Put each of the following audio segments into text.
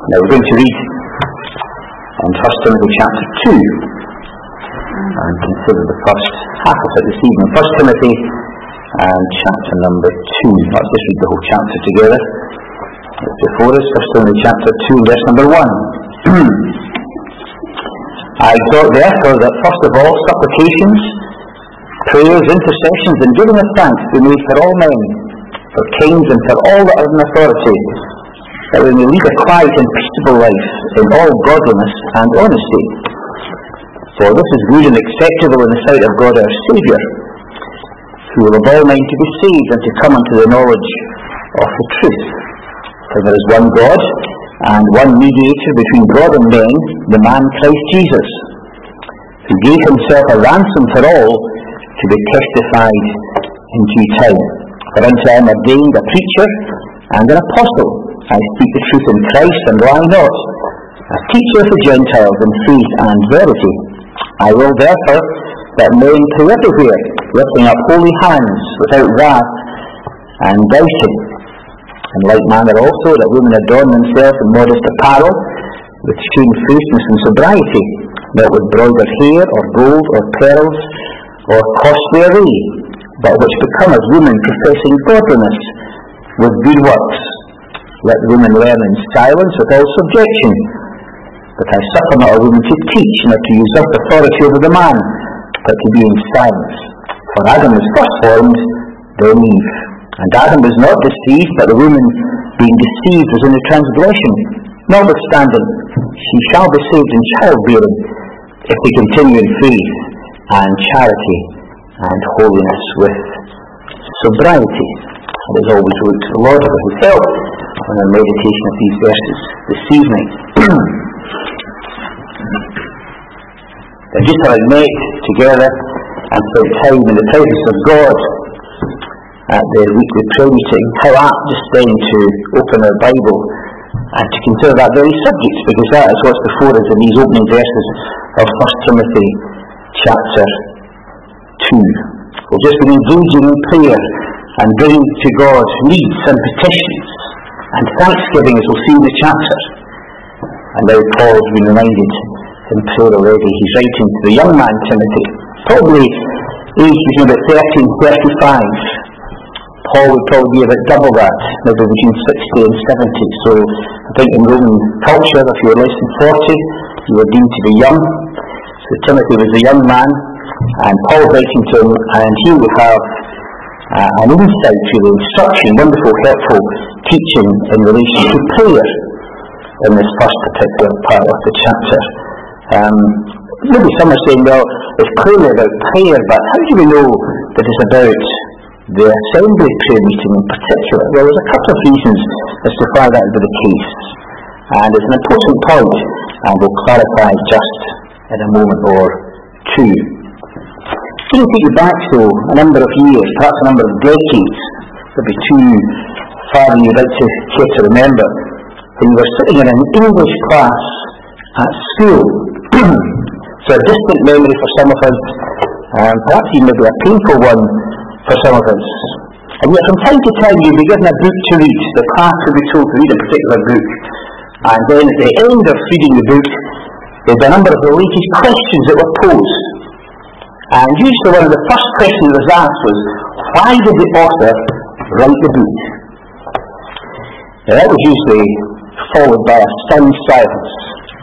Now we're going to read in 1 Timothy chapter 2 and consider the first half of it this evening. 1 Timothy and chapter number 2. Let's just read the whole chapter together. Before us, 1 Timothy chapter 2, verse number 1. I exhort therefore that first of all supplications, prayers, intercessions, and giving of thanks be made for all men, for kings and for all that are in authority, that we may lead a quiet and peaceable life in all godliness and honesty. For this is good and acceptable in the sight of God our Saviour, who will have all men to be saved and to come unto the knowledge of the truth. For there is one God, and one mediator between God and men, the man Christ Jesus, who gave himself a ransom for all, to be testified in due time. For unto I am ordained a preacher and an apostle. I speak the truth in Christ and lie not, a teacher of the Gentiles in faith and verity. I will therefore that men pray everywhere, lifting up holy hands without wrath and doubting. In like manner also that women adorn themselves in modest apparel, with shamefacedness and sobriety, not with broidered hair or gold or pearls or costly array, but which become as women professing godliness with good works. Let women learn in silence with all subjection. But I suffer not a woman to teach, nor to usurp authority over the man, but to be in silence. For Adam was first formed, then Eve. And Adam was not deceived, but the woman, being deceived, was in the transgression. Notwithstanding, she shall be saved in childbearing, if they continue in faith and charity and holiness with sobriety. And as always, we look to the Lord for his help on our meditation of these verses this evening. They're just having met together and spent time in the presence of God at the weekly prayer meeting. How apt just then to open our Bible and to consider that very subject, because that is what's before us in these opening verses of 1 Timothy chapter 2. We've just been engaging in prayer and bringing to God needs and petitions and thanksgiving, as we'll see in the chapter. And now Paul has been reminded in prayer already. He's writing to the young man Timothy, probably aged between about 30 and 35. Paul would probably be about double that, maybe between 60 and 70. So I think in Roman culture, if you were less than 40, you were deemed to be young. So Timothy was a young man, and Paul writing to him, and here we have an insight to the instruction, wonderful, helpful teaching in relation to prayer in this first particular part of the chapter. Maybe some are saying, well, it's clearly about prayer, but how do we know that it's about the assembly prayer meeting in particular? Well, there's a couple of reasons as to why that would be the case, and it's an important point, and we'll clarify just in a moment or two. It's going to take you back, though, a number of years, perhaps a number of decades, maybe too far than you'd like to care to remember, when you were sitting in an English class at school. So a distant memory for some of us, perhaps even maybe a painful one for some of us. And yet from time to time you'd be given a book to read. The class would be told to read a particular book. And then at the end of reading the book, there'd be a number of related questions that were posed. And usually one of the first questions that was asked was, why did the author write the book? Now that was usually followed by a stunned silence.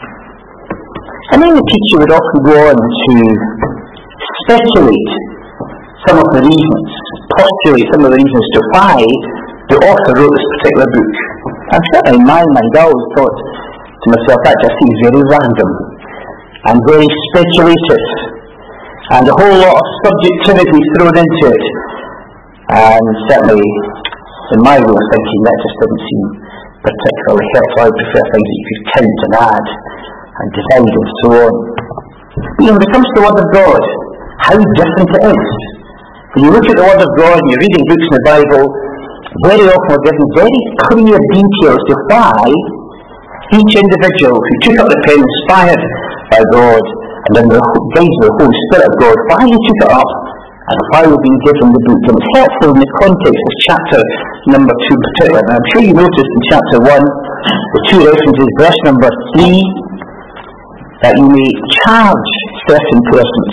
And then the teacher would often go on to speculate some of the reasons, postulate some of the reasons to why the author wrote this particular book. And certainly in my mind, I always thought to myself, that just seems very random and very speculative, and a whole lot of subjectivity thrown into it. And certainly, in my way of thinking, that just didn't seem particularly helpful. I prefer things that you could count and add and divide and so on. But when it comes to the Word of God, how different it is. When you look at the Word of God and you're reading books in the Bible, very often we're given very clear details to why each individual who took up the pen inspired by God and under the guidance of the Holy Spirit of God, why he took it up and why we've been given the book. And it's helpful in the context of chapter number 2 in particular. And I'm sure you noticed in chapter 1 The two references, verse number 3, that you may charge certain persons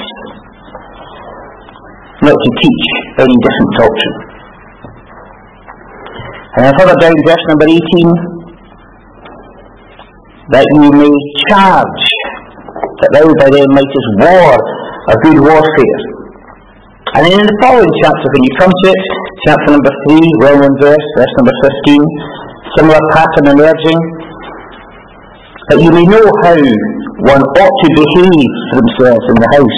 not to teach any different doctrine. And then further down, verse number 18, that you may charge that thou by them mightest war a good warfare. And then in the following chapter, when you come to it, chapter number 3, well-known verse number 15, similar pattern emerging, that you may know how one ought to behave for themselves in the house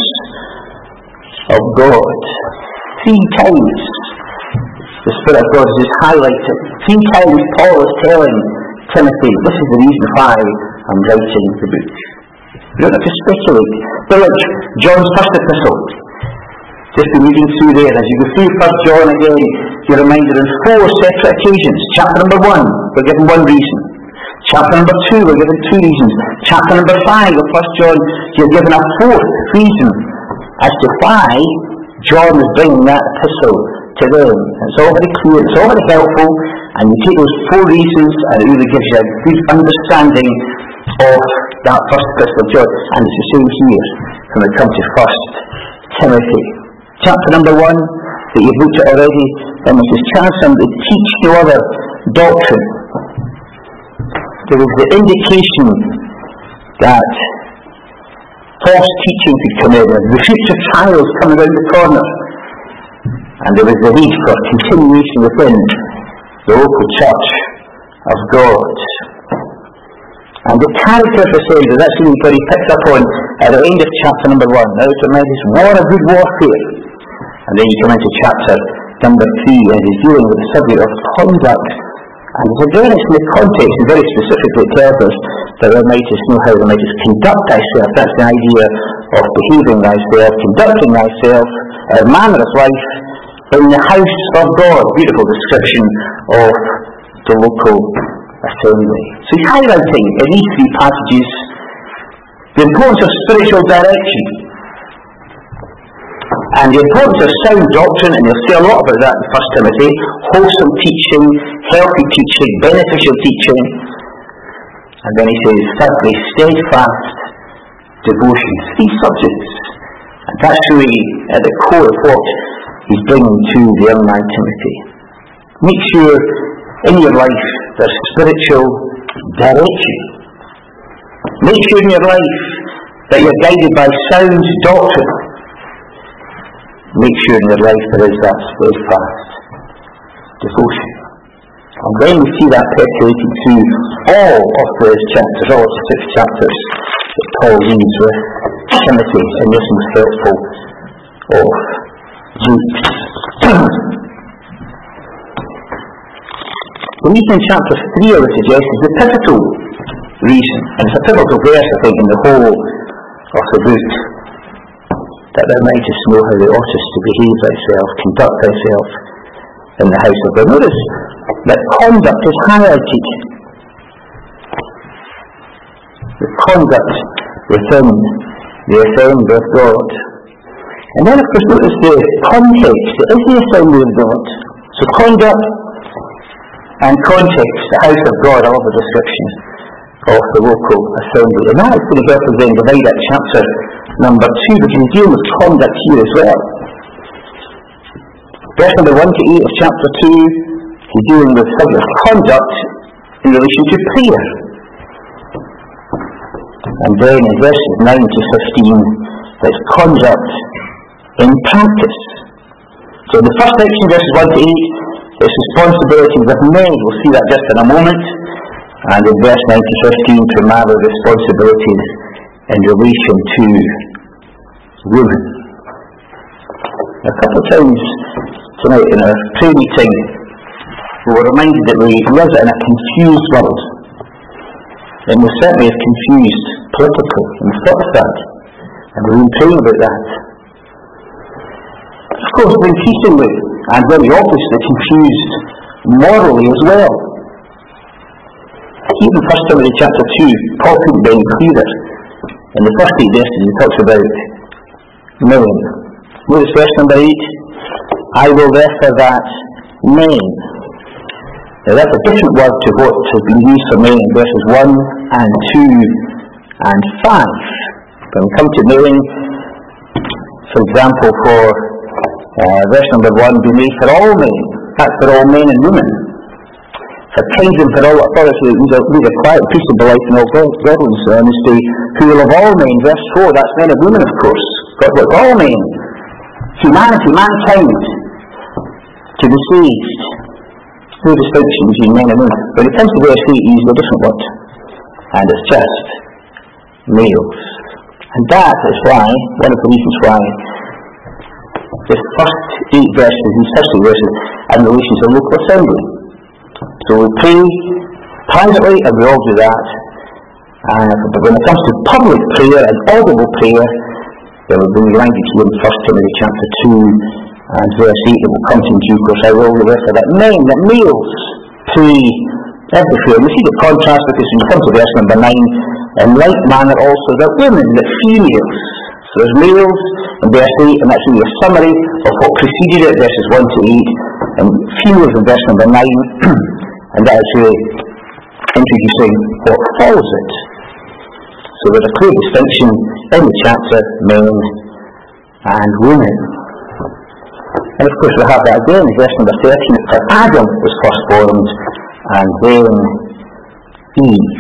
of God. 3 times the Spirit of God is highlighted. 3 times Paul is telling Timothy, this is the reason why I'm writing the book. You don't have to speculate. But like John's first epistle, just be reading through there, as you go through 1 John again, you're reminded on 4 separate occasions. Chapter number 1, we're given 1 reason. Chapter number 2, we're given 2 reasons. Chapter number 5 of 1 John, you're given a 4th reason as to why John is bringing that epistle to them. It's all very clear, it's all very helpful, and you take those 4 reasons and it really gives you a good understanding of that first epistle of John. And it's the same here when we come to 1 Timothy. Chapter number 1 that you've looked at already, then it says, charge them to teach no other doctrine. There was the indication that false teaching could come in, the future trials coming around the corner, and there was the need for continuation within the local church of God. And the character of the Saviour, that's really what he picks up on at the end of chapter number 1. Now it reminds us, war a good warfare. And then you come into chapter number 3, and he's dealing with the subject of conduct. And again, it's in the context, and very specifically it tells us that thou mightest know how thou mightest conduct thyself. That's the idea of behaving thyself, conducting thyself, a manner of life in the house of God. Beautiful description of the local assembly. So he's highlighting in these 3 passages the importance of spiritual direction and the importance of sound doctrine, and you'll see a lot about that in 1 Timothy, wholesome teaching, healthy teaching, beneficial teaching. And then he says, thirdly, steadfast devotion. 3 subjects. And that's really at the core of what he's bringing to the young man Timothy. Make sure in your life there's spiritual direction. Make sure in your life that you're guided by sound doctrine. Make sure in your life there is that steadfast devotion. And when we see that percolating through all of those chapters, all of the 6 chapters that Paul leaves with Timothy in this most helpful of books. The reason in chapter 3 I would suggest is the pivotal reason, and it's a pivotal verse I think in the whole of the book, that thou mightest know how thou oughtest to behave thyself, conduct thyself in the house of God. Notice that conduct is highlighted. The conduct within the assembly of God. And then of course notice the context. It is the assembly of God. So conduct and context, the house of God, I love the description of the local assembly. And that is going to help us then divide that chapter number 2, because he's dealing with conduct here as well. Verse number 1 to 8 of chapter 2, he's dealing with subject of conduct in relation to prayer. And then in verses 9 to 15, it's conduct in practice. So the first section, verses 1 to 8, is responsibilities of men. We'll see that just in a moment. And in verse 9 to 15, primarily responsibilities in relation to women. A couple of times tonight in our prayer meeting, we were reminded that we live in a confused world. And we certainly are confused politically, and we've thought of that. And we've been praying about that. Of course, we're increasingly and very obviously confused morally as well. Even 1 Timothy chapter 2, Paul couldn't be any clearer. In the first 8 verses he talks about men. Notice verse number 8, I will therefore that men Now that's a different word to what has been used for mailing in verses 1 and 2 and 5. When we come to mailing, for example, for verse number 1, be made for all men. That's for all men and women. For kings and for all authority, lead a quiet, peaceable life in all godliness and honesty, who will of all men, verse 4, that's men and women, of course. God wants all men, humanity, mankind, to be saved. No distinction between men and women. When it comes to verse 8, he uses a different word. And it's just males. And that is why, one of the reasons why, the first 8 verses, these first 8 verses, are in relation to the local assembly. So we pray privately, and we all do that. But when it comes to public prayer and audible prayer, there will be language here in 1 Timothy chapter 2 and verse 8 that will come to in due course. I will refer that males pray every prayer. We see the contrast because when you come to verse number 9, in like manner also that women, that females. So there's males in verse 8, and that's really a summary of what preceded it, verses 1 to 8, and females in verse number 9, and that is really introducing what follows it. So there's a clear distinction in the chapter, men and women. And of course we have that again in verse number 13, for Adam was first formed, and then Eve.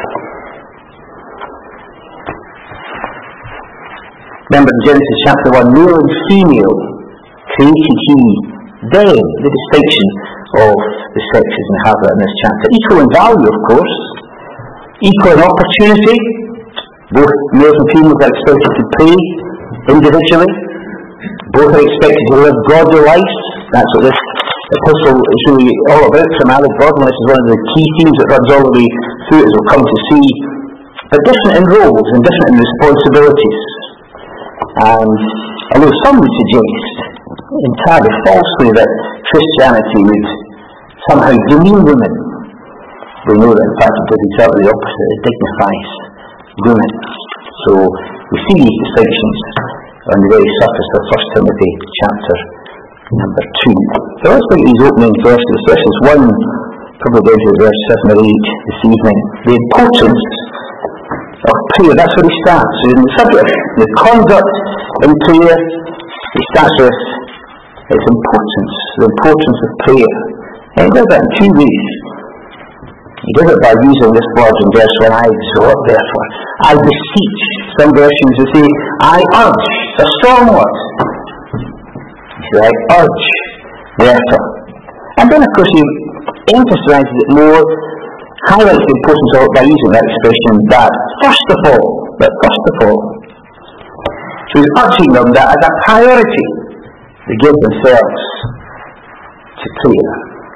Remember in Genesis chapter 1, male and female created he them, the distinction of the sexes, and have that in this chapter. Equal in value, of course, equal in opportunity. Both males and females are expected to pray individually. Both are expected to live godly lives. That's what this epistle is really all about. Primarily, godliness is one of the key themes that runs all the way through, as we'll come to see. But different in roles and different in responsibilities. And although some would suggest, entirely falsely, that Christianity would somehow demean women, we know that in fact it does exactly the opposite. It dignifies women. So we see these distinctions on the very surface of 1 Timothy chapter number 2. So let's look at these opening verses. Verses 1, probably down to verse 7 or 8 this evening. The importance of prayer, that's where he starts. So in the subject, the conduct in prayer, he starts with its importance, the importance of prayer. And he does that in 2 ways. He does it by using this word in verse 1, I exhort therefore, I beseech. Some versions will say, I urge. It's a strong word. He says, I urge therefore. And then of course he emphasises it more, highlights the importance of it by using that expression, that first of all. So he's urging them that as a priority, they give themselves to prayer.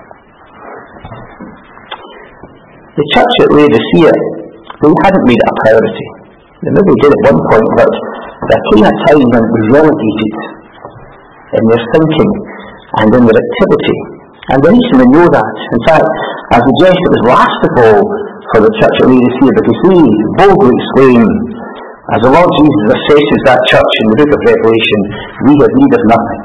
The church at Laodicea, they hadn't made it a priority. They maybe did at one point, but there came a time when it was relegated in their thinking and in their activity. And the reason we know that, in fact, I suggest it was last of all for the church at Laodicea, because they boldly exclaim, as the Lord Jesus assesses that church in the book of Revelation, we have need of nothing.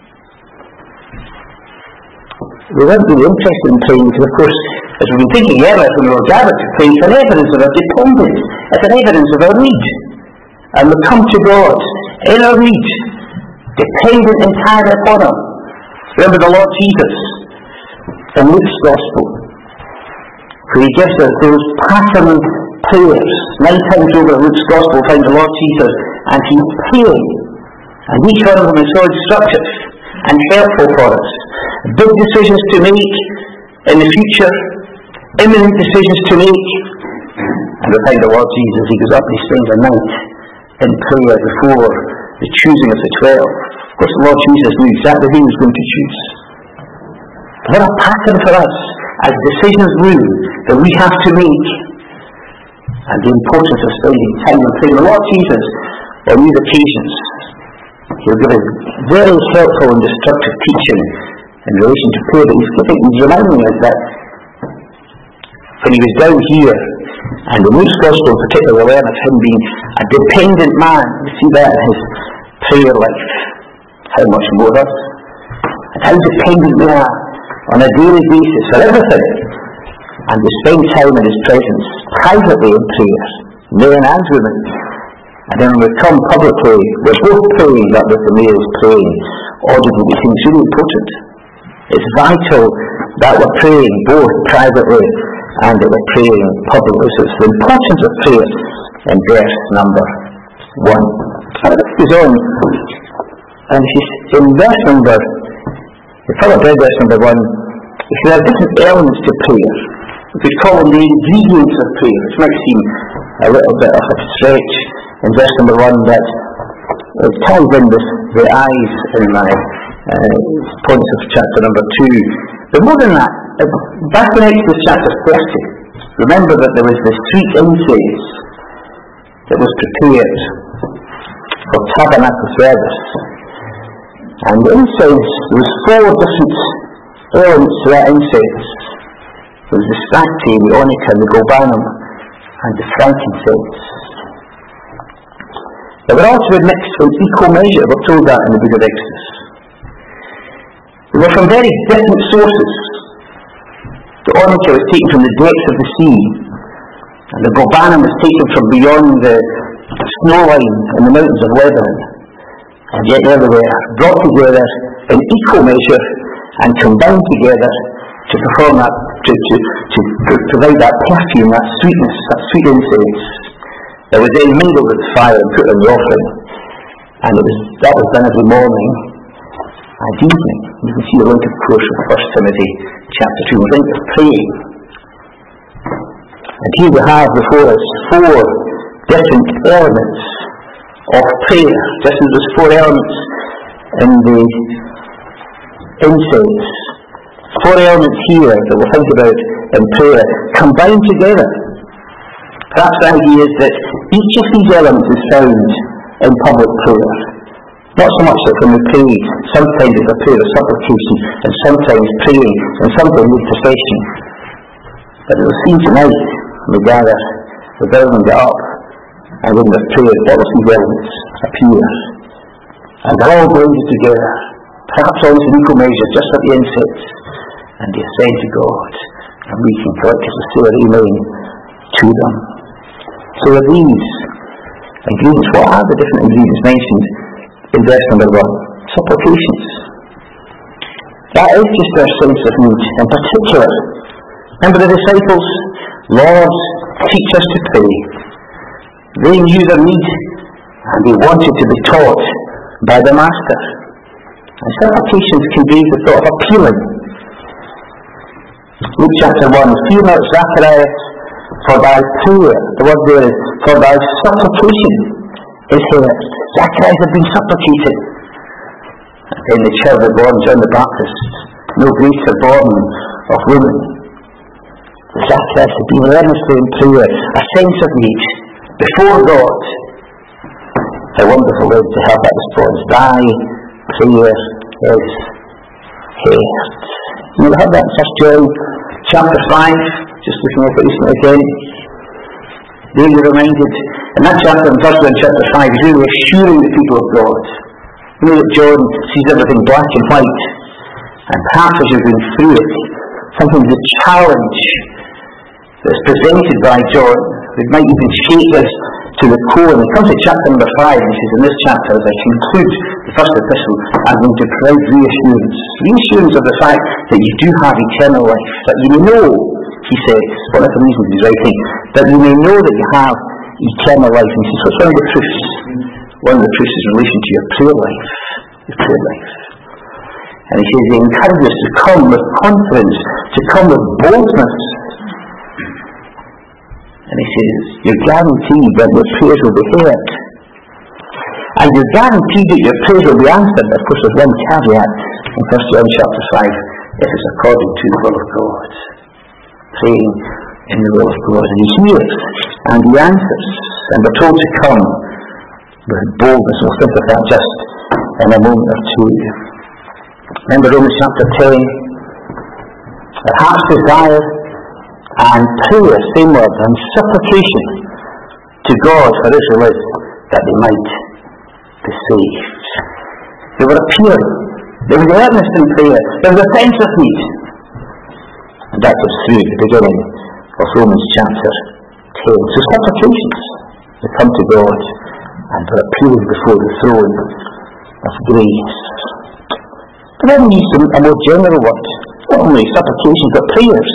They weren't really interested in praying because, of course, as we've been thinking earlier when we were gathered to pray, it's an evidence of our dependence, it's an evidence of our need. And we come to God in our need, dependent entirely upon Him. Remember the Lord Jesus in Luke's Gospel, where He gives us those pattern prayers. 9 times over in Luke's Gospel we find the Lord Jesus, and He's praying. And each one of them is so instructive and helpful for us. Big decisions to make in the future, imminent decisions to make. And we find the Lord Jesus, He goes up and He spends a night in prayer before the choosing of the 12. Of course the Lord Jesus knew exactly who He was going to choose. What a pattern for us as decisions loom that we have to make, and the importance of spending time in prayer. The Lord Jesus, on these occasions, He'll give us very helpful and destructive teaching in relation to prayer. But He's reminding us that when He was down here, and the Luke's Gospel in particular, we learn of Him being a dependent man. We see that in His prayer life. How much more of us, and how dependent we are on a daily basis for everything, and they spend time in his presence, privately in prayer, men and women. And then when we come publicly, we're both praying, that was the males praying audibly. We think it's really important. It's vital that we're praying both privately and that we're praying publicly. So it's the importance of prayer in verse number 1. And it goes on, and in verse number, the fellow read verse number 1, he said there are different elements to prayer. We could call them the ingredients of prayer, which might seem a little bit of a stretch in verse number 1, but it ties in with the eyes in my points of chapter number 2. But more than that, back in Exodus chapter 30, remember that there was the sweet incense that was prepared for tabernacle service. And the incense, there was 4 different elements to that incense. There was the stacte, the onycha, the galbanum, and the frankincense. They were all to be mixed in equal measure. We're told that in the book of Exodus. They were from very different sources. The onycha was taken from the depths of the sea, and the galbanum was taken from beyond the snow line in the mountains of Lebanon. And yet there they were, brought together in equal measure and combined together to perform that, to provide that perfume, that sweetness, that sweet incense. It was then mingled with the fire and put in the offering. And that was done every morning and evening. You can see the link, of course, from 1 Timothy chapter 2. We think of praying. And here we have before us 4 different elements of prayer. Just as there's 4 elements in the incense. 4 elements here that we'll think about in prayer, combined together. Perhaps the idea is that each of these elements is found in public prayer. Not so much that when we pray, sometimes it's a prayer of supplication, and sometimes praying, and sometimes intercession. But it was seen tonight, when we gather, the building get up, and when we're praying, all of these elements appear. And they're all blended together, perhaps almost in equal measure, just like the incense. And they ascend to God, and we can collectively say amen to them. So are these ingredients. What are the different ingredients mentioned in verse number 1? Supplications. That is just their sense of need. In particular, remember the disciples? Lord, teach us to pray. They knew their need, and they wanted to be taught by the Master. And supplications convey the thought of appealing. Luke chapter 1, fear not, Zacharias, for thy prayer, the word there is, for thy supplication is heard. Zacharias had been supplicating. And then the child was born, John the Baptist, no greater born of woman. Zacharias had been earnestly in prayer, a sense of need, before God. How wonderful it is to have that response. Thy prayer is heard. You will have that in 1 John chapter 5, just looking at it recently again. They were reminded, in that chapter, in 1 John chapter 5, he's really assuring the people of God. You know that John sees everything black and white, and perhaps as you've been through it, sometimes the challenge that's presented by John, it might even shake us to the core. And it comes to chapter number 5, and he says, in this chapter, as I conclude the first epistle, I'm going to provide reassurance of the fact that you do have eternal life, that you may know, he says, one of the reasons he's writing, that you may know that you have eternal life. And he says, what's one of the proofs? One of the proofs is in relation to your prayer life. Your prayer life. And he says, he encourages us to come with confidence, to come with boldness. And he says, you're guaranteed that your prayers will be heard. And you're guaranteed that your prayers will be answered. Of course, there's one caveat in 1 John chapter 5, if it's according to the will of God. Praying in the will of God. And he hears, and he answers. And we're told to come with boldness. We'll think of that just in a moment or two. Remember Romans chapter 10? The heart's desire and prayer, same word, and supplication to God for Israel is that they might be saved. They were appealing. There was earnest in prayer. There was a sense of need. And that goes through the beginning of Romans chapter 10. So supplications, they come to God and they're appealing before the throne of grace. But then we use a more general word, not only supplications but prayers.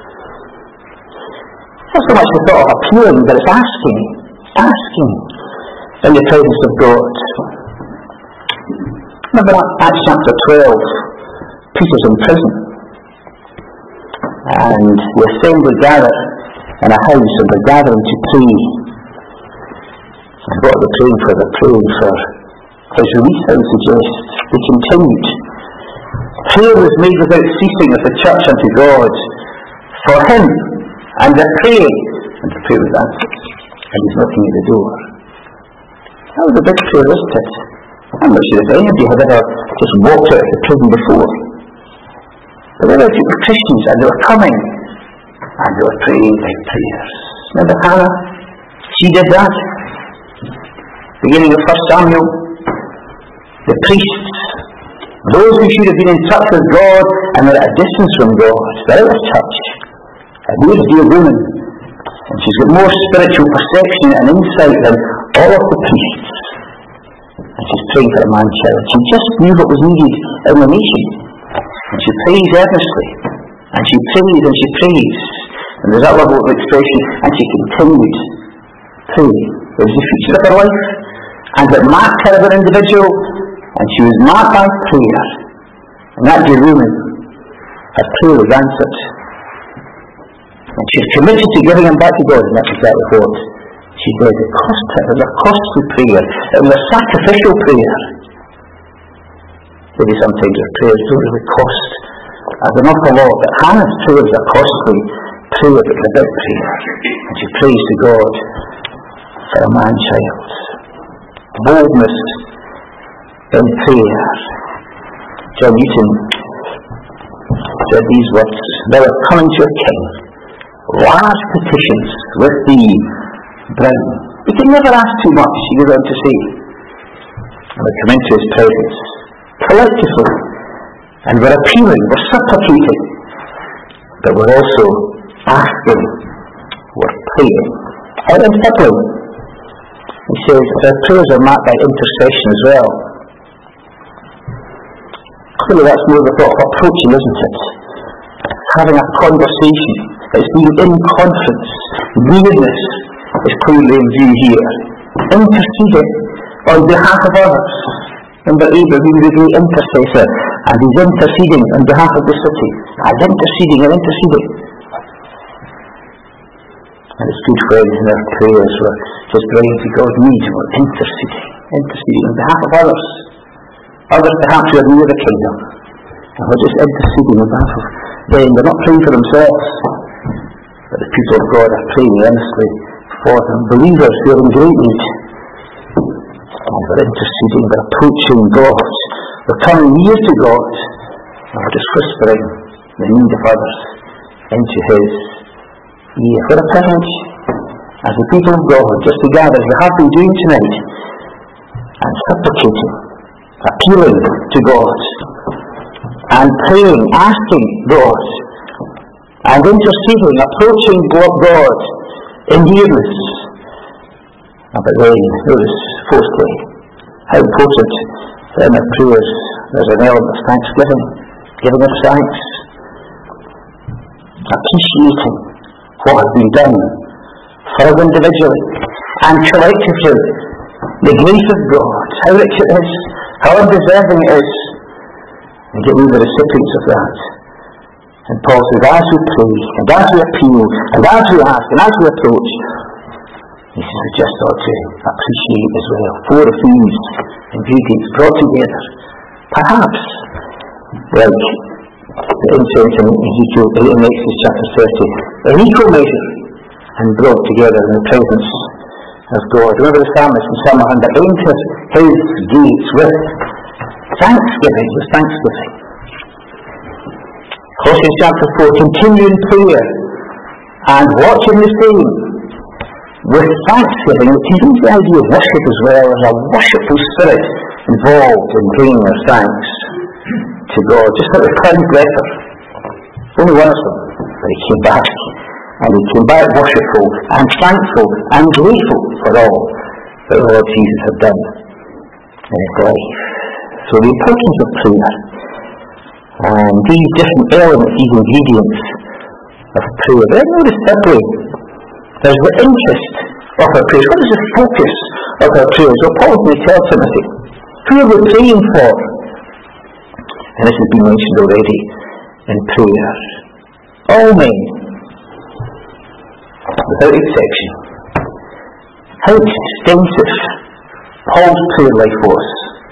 Not so much the thought of appealing, but it's asking in the presence of God. Remember Acts chapter 12, Peter's in prison, and the assembly gather in a house, and they're gathering to pray. And what are they praying for? They're praying for his release, I would suggest. They continued. Prayer was made without ceasing of the church unto God for him, and they're praying, and the prayer was answered, and he's knocking at the door. That was a big prayer, wasn't it? I'm not sure if anybody had ever just walked out of the prison before. But there were a group of Christians, and they were coming, and they were praying big prayers. Remember Hannah? She did that. Beginning of 1 Samuel, the priests, those who should have been in touch with God, and they're at a distance from God, they're out of touch. And here's a dear woman, and she's got more spiritual perception and insight than all of the priests. And she's praying for a man-child. She just knew what was needed in the nation. And she prays earnestly. And she prays and she prays. And there's that level of expression. And she continued praying. It was the future of her life. And it marked her as an individual. And she was marked by prayer. And that dear woman, her prayer was answered. And she was committed to giving him back to God. And that's exactly what she did. It cost her. It was a costly prayer. It was a sacrificial prayer. Maybe sometimes our prayers don't really cost as an awful lot, but Hannah's prayer was a costly prayer, but a big prayer. And she prays to God for a man-child. Boldness in prayer. John Newton said these words: "Thou art coming to your king, large petitions with thee bring." We can never ask too much, he goes on to say. And we come into his presence collectively, and we're appealing, we're supplicating, but we're also asking, we're praying. And in particular, he says our prayers are marked by intercession as well. Clearly that's more the thought of approaching, isn't it? Having a conversation. It's being in conference. Weirdness is clearly in view here. Interceding on behalf of others. Remember Abraham, he was the intercessor, and he's interceding on behalf of the city. And interceding. And it's good friends in our prayers, we're just bringing to God needs, we're interceding on behalf of others. Others perhaps who are near the kingdom. And we're just interceding on behalf of them. They're not praying for themselves, but the people of God are praying earnestly for them. Believers who are in great need. And we're interceding, we're approaching God. We're coming near to God. And we're just whispering the need of others into His ear. What a privilege as the people of God just to gather as we have been doing tonight and supplicating, appealing to God and praying, asking God and interceding, approaching God in nearness. But then, notice, fourthly, how important in our prayers there's an element of thanksgiving, giving of thanks, appreciating what has been done for us individually and collectively. The grace of God, how rich it is, how undeserving it is, and get we the recipients of that. And Paul says, as we pray, and as we appeal, and as we ask, and as we approach, he says we just ought to appreciate as well. Four of these ingredients brought together, perhaps like the incense in Ezekiel, in Exodus chapter 30, in equal measure, and brought together in the presence of God. Remember the psalmist in Psalm 100, enter His gates with thanksgiving, Colossians chapter 4, continue in prayer and watch in the same with thanksgiving, which is the idea of worship as well. There's a worshipful spirit involved in bringing our thanks to God. Just like the cleansed leper, only one of them. But he came back, and he came back worshipful and thankful and grateful for all that the Lord Jesus had done in his life. So the importance of prayer, and these different elements, these ingredients of prayer, then notice thirdly, there's the interest of our prayers. What is the focus of our prayers? Well, Paul may tell Timothy, who are we praying for? And this has been mentioned already in prayer. All men, without exception. How extensive Paul's prayer life was.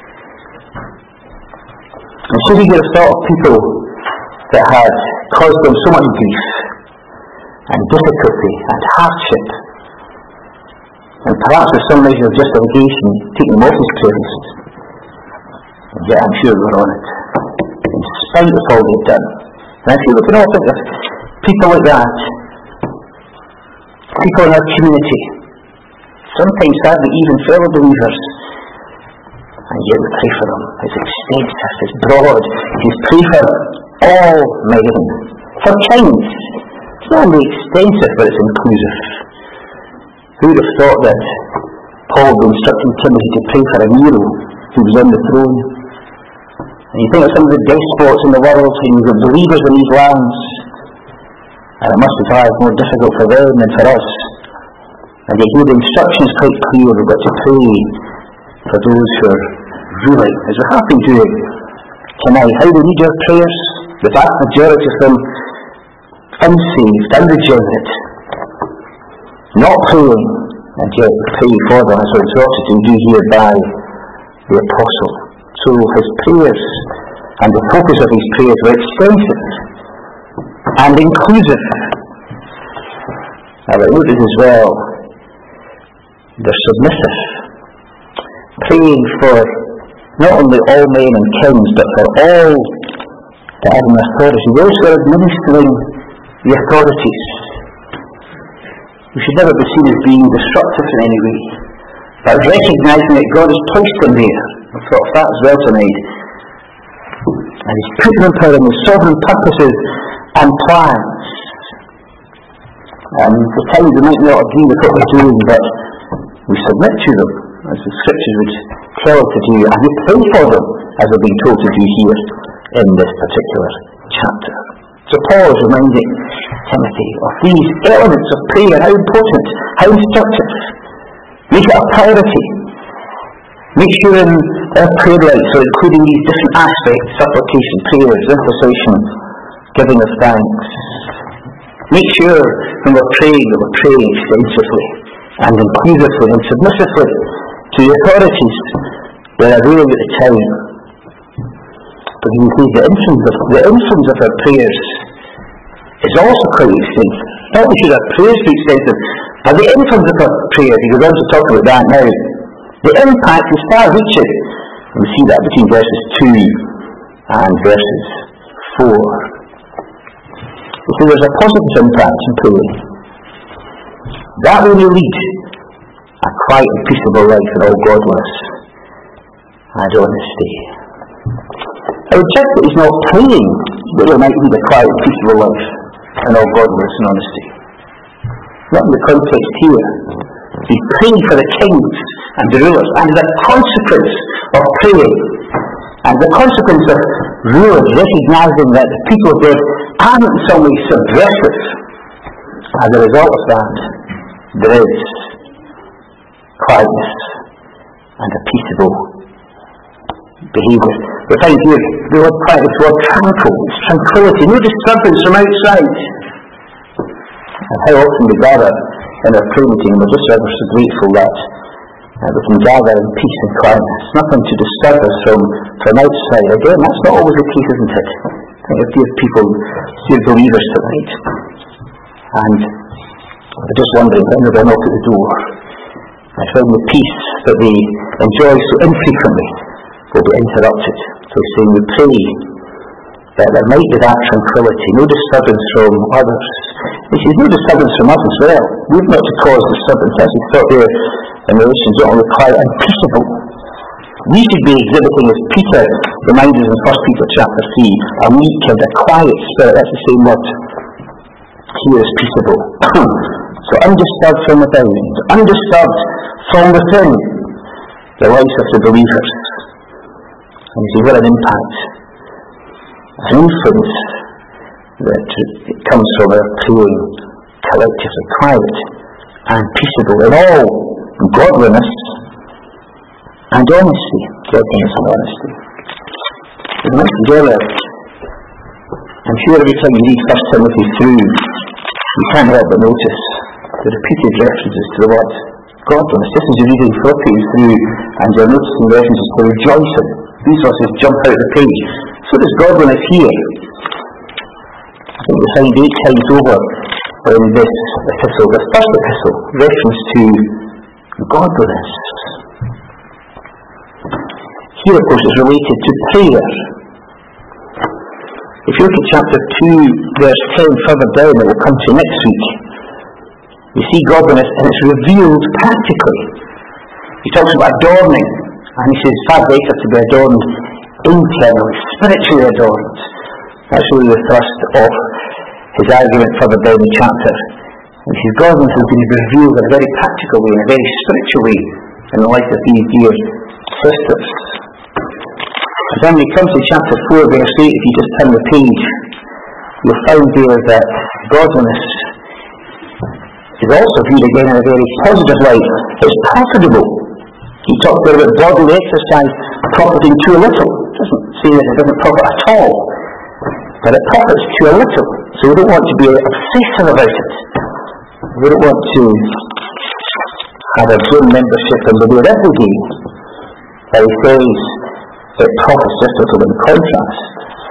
And should he have thought of people that had caused them so much grief and difficulty and hardship, and perhaps with some measure of justification taking them off his prayer list, and yet I'm sure we're on it, in spite of all they've done. And if you look at all think of people like that, people in our community, sometimes sadly even fellow believers, and yet we pray for them. It's extensive, it's broad, it's pray for all men, for kings. It's not only extensive, but it's inclusive. Who would have thought that Paul was instructing Timothy to pray for a Nero who was on the throne? And you think of some of the despots in the world, and you've got believers in these lands, and it must be far more difficult for them than for us. And yet here the instruction is quite clear. We've got to pray for those who are ruling, as we have been doing tonight. How we need our prayers, the vast majority of them unsaved, unregenerate, not praying, and yet we pray for them, as we're exhorted to do here by the Apostle. So his prayers and the focus of his prayers were extensive and inclusive. Now I notice as well, they're submissive, praying for not only all men and kings, but for all that have an authority. Those who are administering the authorities. We should never be seen as being disruptive in any way, but recognising that God has placed them there. I've thought of that as well tonight. And he's put them in power in his sovereign purposes and plans. And at times we might not agree with what we're doing, but we submit to them, as the scriptures would tell us to do, and we pray for them, as we're being told to do here in this particular chapter. So Paul is reminding Timothy of these elements of prayer, how important, how instructive. Make it a priority. Make sure in our prayer life, so including these different aspects, supplication, prayers, intercession, giving of thanks. Make sure when we're praying that we're praying extensively and inclusively and submissively to the authorities that are ruling at the time. But you can see the influence of our prayers is also quite extensive. Not only should our prayers be extensive, but the influence of our prayers, he goes on to talk about that now. The impact is far reaching. And we see that between verses 2 and verses 4. So there's a positive impact in praying. That will lead a quiet and peaceable life in all godliness and honesty. I would check that he's not praying that there might lead a quiet and peaceable life in all godliness and honesty. Not in the context here. He's praying for the kings and the rulers, and as a consequence of praying, and the consequence of rulers recognising that the people of God aren't in some way subversive, as a result of that, there is quietness and a peaceable behaviour. We find here the word quiet is the word tranquil, it's tranquility, no disturbance from outside. And how often we gather in our prayer meeting, we're just ever so grateful that we can gather in peace and quietness, nothing to disturb us from outside. Again, that's not always the case, isn't it? I think of dear people, dear believers tonight, and they're just wondering when they're knock at the door, and when the peace that they enjoy so infrequently will be interrupted. So he's saying we pray that there might be that tranquility, no disturbance from others. This is no disturbance from us as well. We've not to cause disturbance, as we thought there in relation to only quiet and peaceable. We should be exhibiting, as Peter reminds us in 1 Peter chapter 3, a meek and a quiet spirit. That's the same word. Here is peaceable. So undisturbed from without, undisturbed from within the lives of the believers. And you see what an impact, an influence that it comes from our praying collectively, quiet and peaceable in all godliness and honesty. Godliness and honesty. As I mentioned earlier, I'm sure every time you read 1 Timothy through, you can't help but notice the repeated references to the word godliness. Just as you're reading Philippians through and you're noticing references to rejoicing, these verses jump out of the page. So does godliness here. I think we find 8 times over in this epistle, the first epistle, reference to godliness. Here, of course, is related to prayer. If you look at chapter 2, verse 10 further down, that we'll come to next week, you see godliness and it's revealed practically. He talks about adorning, and he says it's far better to be adorned internally, spiritually adorned. That's really the thrust of his argument further down the chapter. And he says godliness has been revealed in a very practical way, in a very spiritual way, in the life of these dear sisters. And then when we come to chapter 4, verse 8, if you just turn the page, you'll find there that godliness is also viewed again in a very positive light. It's profitable. He talks there about bodily exercise profiting to a little. It doesn't say that it doesn't profit at all, but it profits to a little. So we don't want to be obsessive about it. We don't want to have a gym membership and do it every day. But he says it profits just a little in contrast.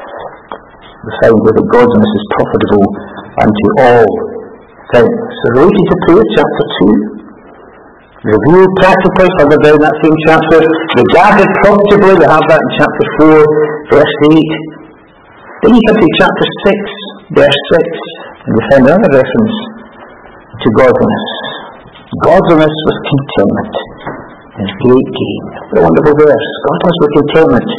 We find that godliness is profitable unto all things. So related to prayer, chapter 2. Revealed practically further down that same chapter. Regarded profitably, we have that in chapter 4, verse 8. Then you come to chapter 6, verse 6, and we find another reference to godliness. Godliness with contentment is great gain. What a wonderful verse. Godliness with contentment.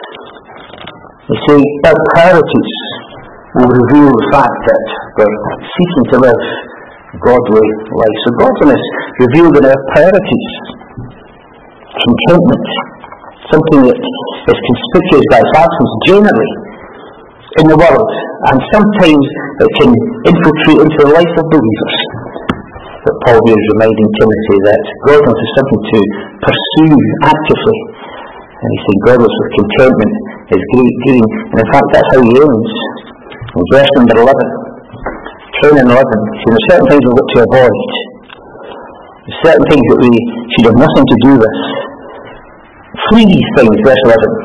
You see, our priorities will reveal the fact that we're seeking to live godly life. So godliness revealed in our priorities. Contentment, something that is conspicuous by its absence generally in the world, and sometimes it can infiltrate into the life of believers. But Paul here is reminding Timothy that godliness is something to pursue actively. And he's saying godliness with contentment is great gain. And in fact that's how he ends. In verse number 11, 10 and 11, see, there are certain things we've got to avoid. There are certain things that we should have nothing to do with. Flee these things, verse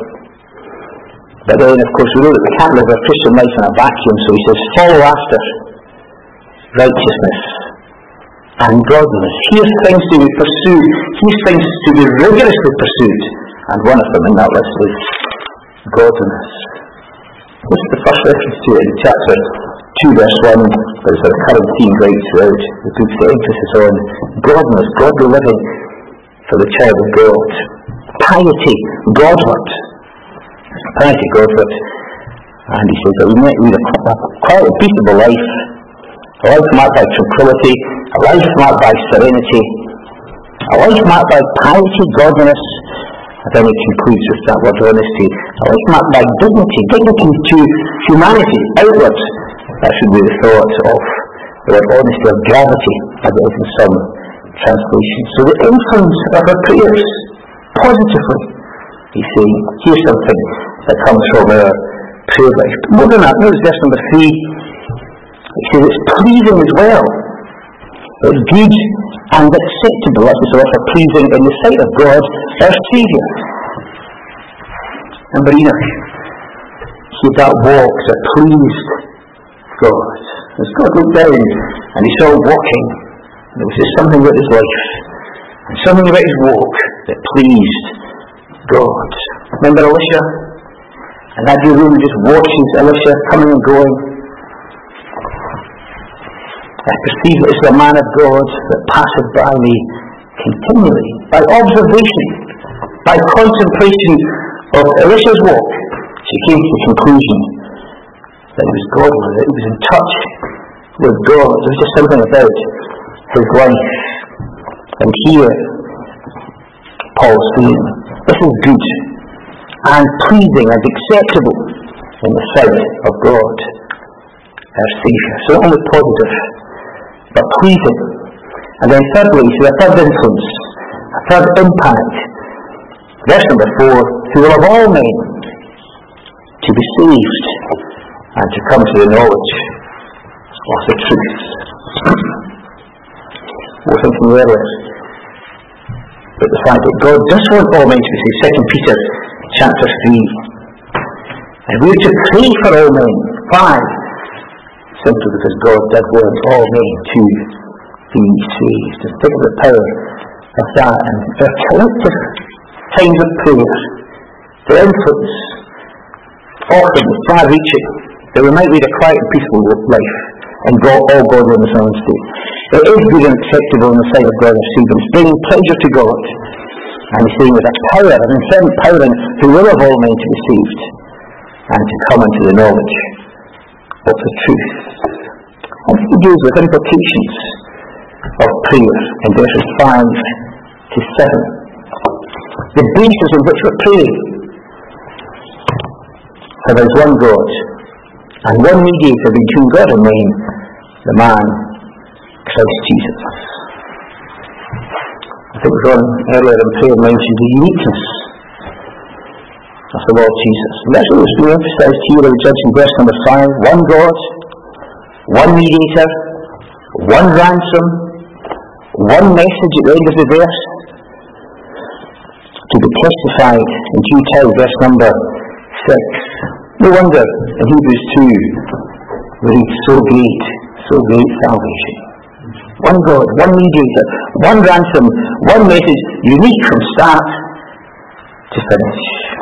11. But then, of course, we know that we can't live our Christian life in a vacuum, so he says, follow after righteousness and godliness. Here's things to be pursued. Here's things to be rigorously pursued. And one of them in that list is godliness. This is the first reference to it in chapter 2, verse 1. There's a recurring theme right throughout the book, the emphasis on godliness, godly living for the child of God. Piety, Godward. Piety, Godward. And he says that we might lead a quiet, peaceable life, a life marked by tranquility, a life marked by serenity, a life marked by piety, godliness, and then it concludes with that word honesty, a life marked by dignity, dignity to humanity, outward. That should be the thought of the word honesty, of gravity, as it is in some translations. So the influence of our prayers, positively, he's saying, here's something that comes from our prayer life. But more than that, notice verse number 3, he says it's pleasing as well. It's good and acceptable. That's the word for pleasing in the sight of God, our Saviour. Remember Enoch? He had that walk that pleased God. As God looked down and he saw him walking, there was just something about his life and something about his walk that pleased God. Remember Elisha? And that dear woman just watches Elisha coming and going. I perceive that it's a man of God that passeth by me continually. By observation, by contemplation of Elisha's walk, she came to the conclusion that it was godly, that it was in touch with God. There's just something about his life. And here, Paul's saying, this is good and pleasing and acceptable in the sight of God, our Saviour. So not only positive, but pleasing. And then thirdly, so a third influence, a third impact. Verse number 4, who will of all men to be saved and to come to the knowledge of the truth. We were thinking earlier about the fact that God does want all men to be saved. 2 Peter chapter 3. And we are to pray for all men. Why? Simply because God did want all men to be saved. And think of the power of that and our collective times of prayer, the influence, often far-reaching, that we might lead a quiet and peaceful life and all godliness and honesty. It is good and acceptable in the sight of God our Saviour. It's bringing pleasure to God. And he's saying with a power, an inherent power in who will of all men to be saved and to come into the knowledge of the truth. And he deals with implications of prayer in verses 5 to 7. The basis on which we're praying. For there is one God and one mediator between God and men, the man Christ Jesus. I think Ron earlier in prayer mentioned the uniqueness of the Lord Jesus. And that's what was being emphasised here in Judging verse number 5. One God, one mediator, one ransom, one message at the end of the verse, to be testified in due time, verse number 6. No wonder in Hebrews 2 we read so great salvation. One God, one mediator, one ransom, one message, unique from start to finish.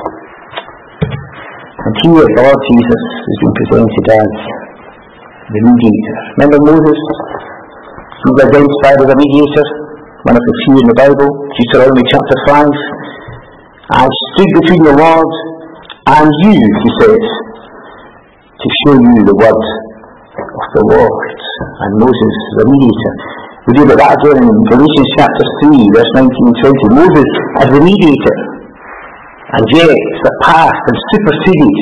And here the Lord Jesus has been presented as the mediator. Remember Moses? He was identified as a mediator, one of the few in the Bible, Deuteronomy chapter 5. I stood between the Lord and you, he says, to show you the word of the Lord. And Moses, the mediator. We do that again in Galatians chapter 3, verse 19 and 20. Moses as the mediator, and yet surpassed and superseded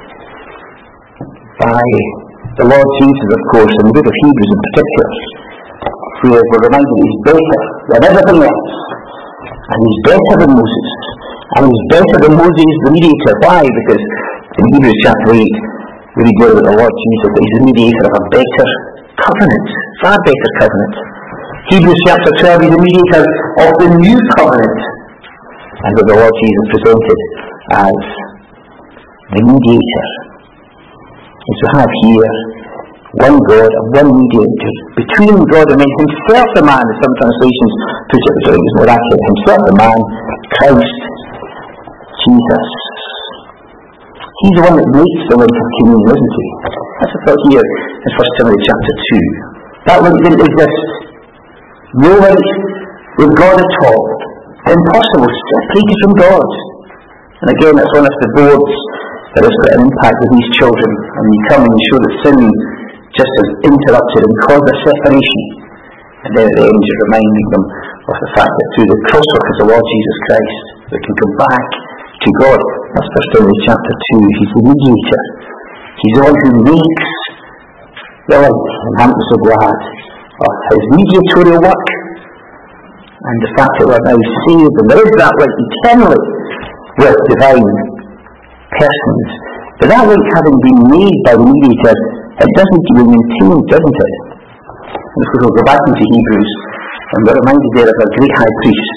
by the Lord Jesus, of course, in the book of Hebrews in particular, where we're reminded that he's better than everything else, and he's better than Moses, and he's better than Moses, the mediator. Why? Because in Hebrews chapter 8, we read about the Lord Jesus, that he's the mediator of a better covenant, far better covenant. Hebrews chapter 12, he's the mediator of the new covenant, and that the Lord Jesus presented as the mediator. And so have here one God and one mediator between God and men, himself the man, as some translations put it, so it was more accurate, himself the man, Christ Jesus. He's the one that makes the link of communion, isn't he? That's the thought here in 1 Timothy chapter 2. That link didn't exist. No link with God at all. Impossible, separated from God. And again, that's one of the boards that has got an impact with these children. And you come and you show that sin just has interrupted and caused a separation. And then at the end you're reminding them of the fact that through the cross work of the Lord Jesus Christ, they can come back to God. That's 1 Timothy chapter 2. He's the mediator. He's the one who makes the light. And I'm so glad of his mediatorial work. And the fact that we're now saved, and there is that link eternally with divine persons. But that link having been made by the mediator, it does need to be maintained, doesn't it? And of course we'll go back into Hebrews, and we're reminded there of a great high priest.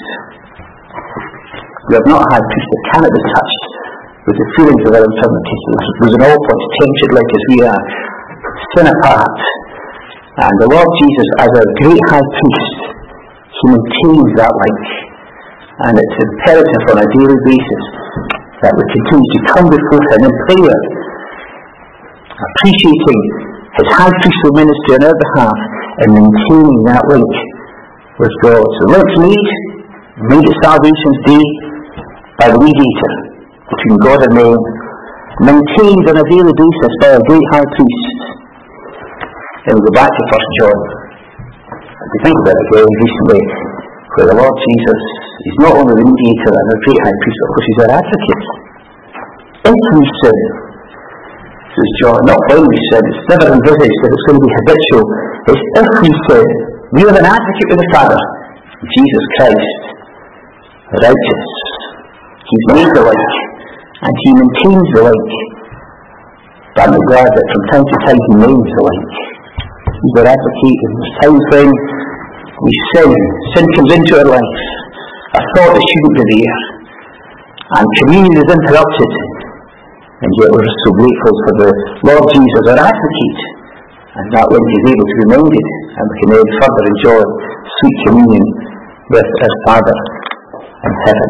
We have not a high priest that cannot be touched with the feelings of our infirmities, who's in all points tempted like as we are, sin apart. And the Lord Jesus, as our great high priest, he maintains that link. And it's imperative on a daily basis that we continue to come before him in prayer, appreciating his high priestly ministry on our behalf and maintaining that link with God. So the link's made at salvation's day by the mediator between God and men, maintained on a daily basis by our great high priest. And we go back to 1 John. If you think about it again recently, where the Lord Jesus, He's not only the mediator and our great high priest, of course He's our advocate. If we sin, says John, not when we sin, it's never envisaged that it's going to be habitual. It's if we sin, we have an advocate with the Father, Jesus Christ, righteous. He's made the like, and He maintains the like. But I'm glad that from time to time He names the like. He's our advocate, and there's times when we sin comes into our life, a thought that shouldn't be there, and communion is interrupted, and yet we're so grateful for the Lord Jesus, our advocate, and that when He's able to be minded, and we can then further enjoy sweet communion with our Father in heaven.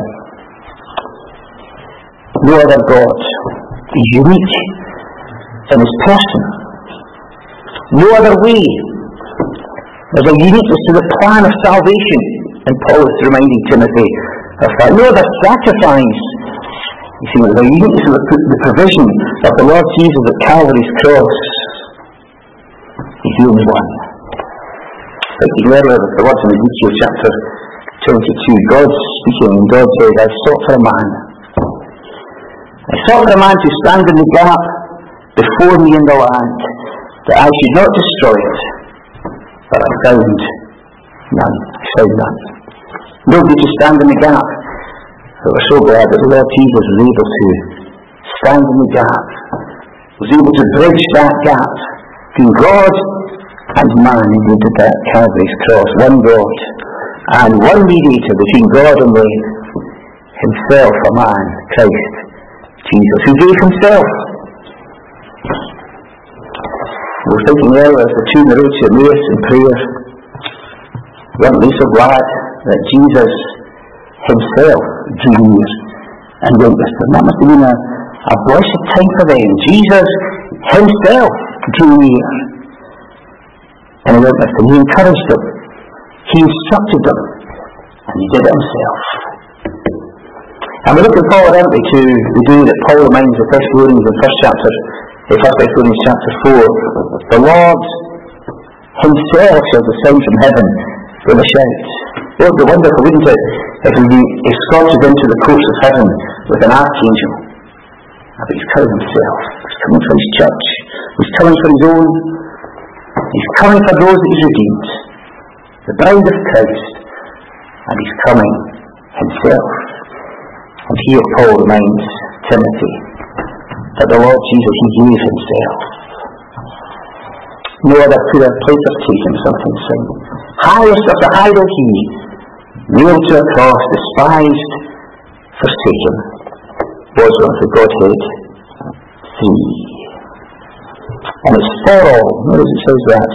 No other God is unique in His person. No other way. There's a uniqueness to the plan of salvation, and Paul is reminding Timothy of that. No other sacrifice. You see, there's a uniqueness to the provision of the Lord Jesus at Calvary's cross. He's the only one. Thinking earlier with the words in Ezekiel chapter 22, God speaking, and God says, I sought for a man. I sought for a man to stand in the gap before me in the land, that I should not destroy it, but I found none. Nobody to stand in the gap. But we're so glad that the Lord Jesus was able to stand in the gap, was able to bridge that gap between God and man. He did that at Calvary's cross. One God and one mediator between God and man, Himself, a man, Christ Jesus, who gave Himself. We were thinking earlier as the two in the road to Emmaus in prayer, weren't they so glad that Jesus Himself drew near and went with them? That must have been a blessed time for them. Jesus Himself drew near and He went with them. He encouraged them. He instructed them. And He did it Himself. And we're looking forward, aren't we, to the day that Paul reminds the Thessalonians in 1 Thessalonians chapter 4. The Lord Himself shall descend from heaven with a shout. It would be wonderful, wouldn't it, if He escorted into the courts of heaven with an archangel. But He's coming Himself. He's coming for His church. He's coming for His own. He's coming for those that He's redeemed. The bride of Christ. And He's coming Himself. And here Paul reminds Timothy that the Lord Jesus, He gave Himself. No other could have place of taken, something sing. Highest of the hierarchy, nailed to a cross, despised, forsaken, was one of the Godhead three. And it's for all. Notice it says that.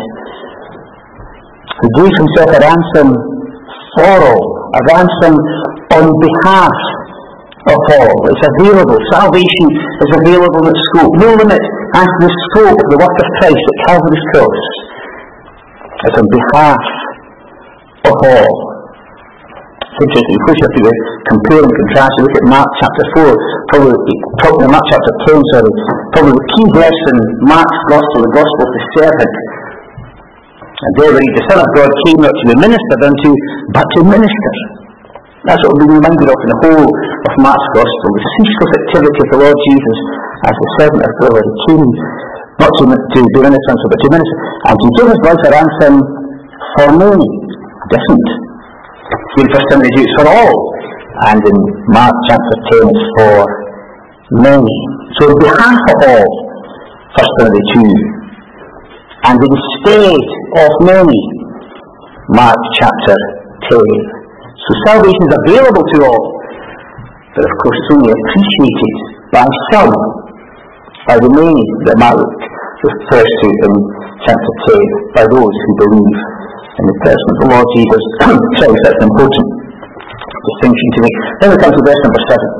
He gave Himself a ransom for all, a ransom on behalf of all. It's available. Salvation is available in its scope. No limit as to the scope of the work of Christ at Calvary's cross. It's on behalf of all. It's interesting. Of course, you have to compare and contrast. You look at Mark chapter 4, probably Mark chapter 10, probably the key verse in Mark's Gospel, the Gospel of the servant. And there we read, the Son of God came not to be ministered unto, but to minister. That's what we're reminded of in the whole of Mark's Gospel, the ceaseless activity of the Lord Jesus as the servant of God. He came not to be ministered, but to minister, and to give His life a ransom for many. Different. Here in 1 Timothy it's for all, and in Mark chapter 10 it's for many. So on behalf of all, 1 Timothy 2, and instead of many, Mark chapter 10. So salvation is available to all, but of course it's only appreciated by some, by the many that Mark refers to in chapter 10, by those who believe in the person of the Lord Jesus Christ. That's an important distinction to make. Then we come to verse number 7.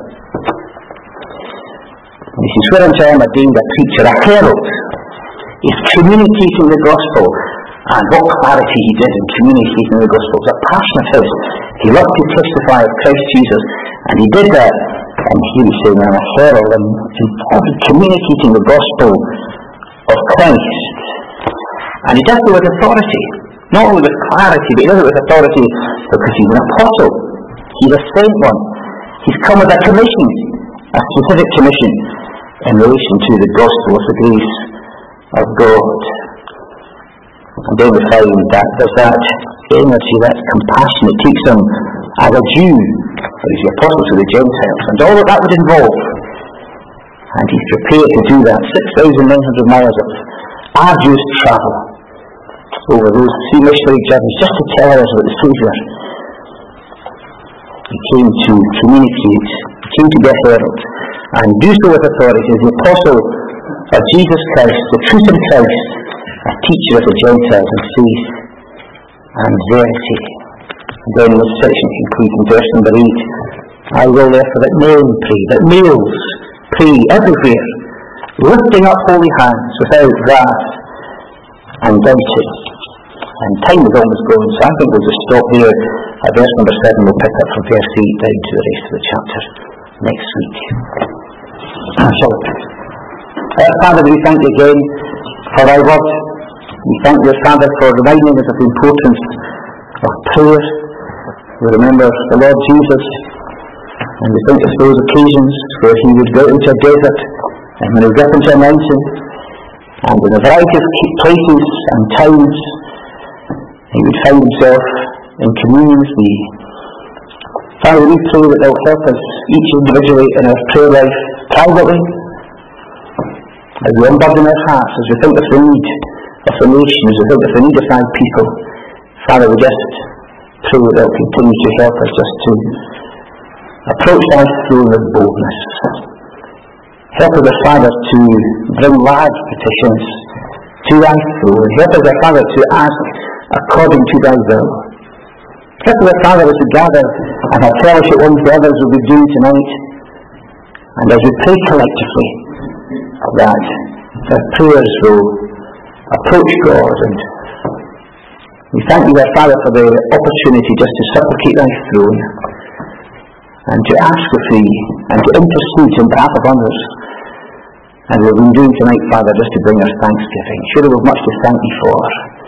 He says, whereunto I am ordained a preacher, a herald, is communicating the gospel. And what clarity he did in communicating the gospel. It was a passion of his. He loved to testify of Christ Jesus, and he did that. And here he's saying, I'm a herald, I'm communicating the gospel of Christ. And he does so with authority. Not only with clarity, but he does it with authority because he's an apostle. He's a sent one. He's come with a commission, a specific commission in relation to the gospel of the grace of God. And then we find that there's that energy, that compassion. It takes him as a Jew, but he's the apostle to the Gentiles, and all that would involve. And he's prepared to do that. 6,900 miles of arduous travel over those 3 missionary journeys just to tell us about the Saviour. He came to communicate, he came to be a herald, and do so with authority as the apostle of Jesus Christ, the truth in Christ, a teacher of the Gentiles in faith and verity. And then this section concludes in verse number 8. I will therefore that men pray, that males pray everywhere, lifting up holy hands without wrath and doubting. And time is almost gone, so I think we'll just stop here at verse number 7. We'll pick up from verse 8 down to the rest of the chapter next week. Father, we thank you again for thy word. We thank you, Father, for reminding us of the importance of prayer. We remember the Lord Jesus, and we think of those occasions where he would go into a desert, and when he would go into a mountain, and in a variety of places and towns, he would find himself in communion with thee. Father, we pray that thou help us each individually in our prayer life privately, as we unburden our hearts, as we think of the need of the nation, as we think of the need of thy people. Father, we just pray that thou continue to help us just to approach thy throne with boldness. Help us, Father, to bring large petitions to thy throne. Help us, Father, to ask according to thy will. Help us, Father, as we gather and have fellowship one with others will be doing tonight, and as we pray collectively, that our prayers will approach God. And we thank you, our Father, for the opportunity just to supplicate thy throne and to ask of thee and to intercede on behalf of others. And we've been doing tonight, Father, just to bring us thanksgiving. Surely we've much to thank thee for.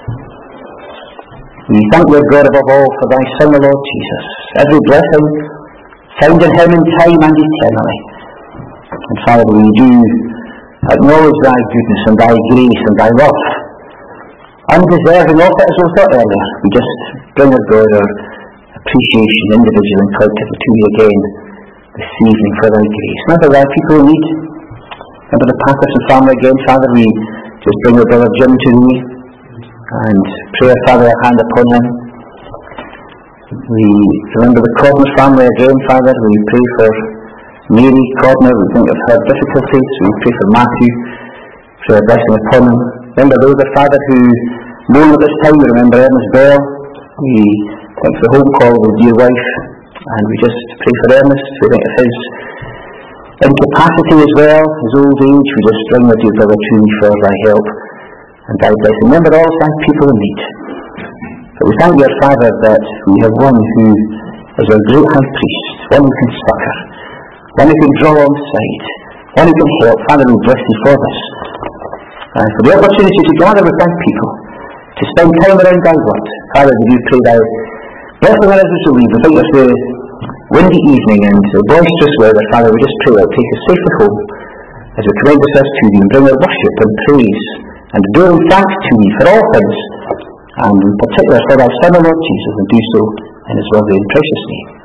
We thank you, God above all, for thy Son, the Lord Jesus. Every blessing found in him in time and eternally. And Father, we do acknowledge thy goodness and thy grace and thy love, undeserving of it, as we thought earlier. We just bring our God our appreciation, individually and collectively, to you again this evening for thy grace. Remember thy people in need. Remember the Patterson family again, Father. We just bring our brother Jim to thee and pray, Father, a hand upon him. We remember the Cordner family again, Father. We pray for Mary Cordner. We think of her difficulties. We pray for Matthew, pray a blessing upon him. Remember those, Father, who mourn at this time. We remember Ernest Bell. We think of the home call of his dear wife, and we just pray for Ernest. We think of his incapacity as well, his old age. We just bring our dear brother to thee for thy help and thy blessing. Remember all thy people in need. But we thank you, our Father, that we have one who is our great high priest, one who can succour, one who can draw alongside, one who can help. Father, we bless thee for this. And for the opportunity to gather with thy people, to spend time around thy word. Father, we do pray thou blessing us as we leave. We think of the windy evening and the boisterous weather. Father, we just pray thou take us safely home as we commend ourselves to thee and bring our worship and praise and adoring thanks to thee for all things, and in particular for thy Son, the Lord Jesus, and do so in his lovely and precious name.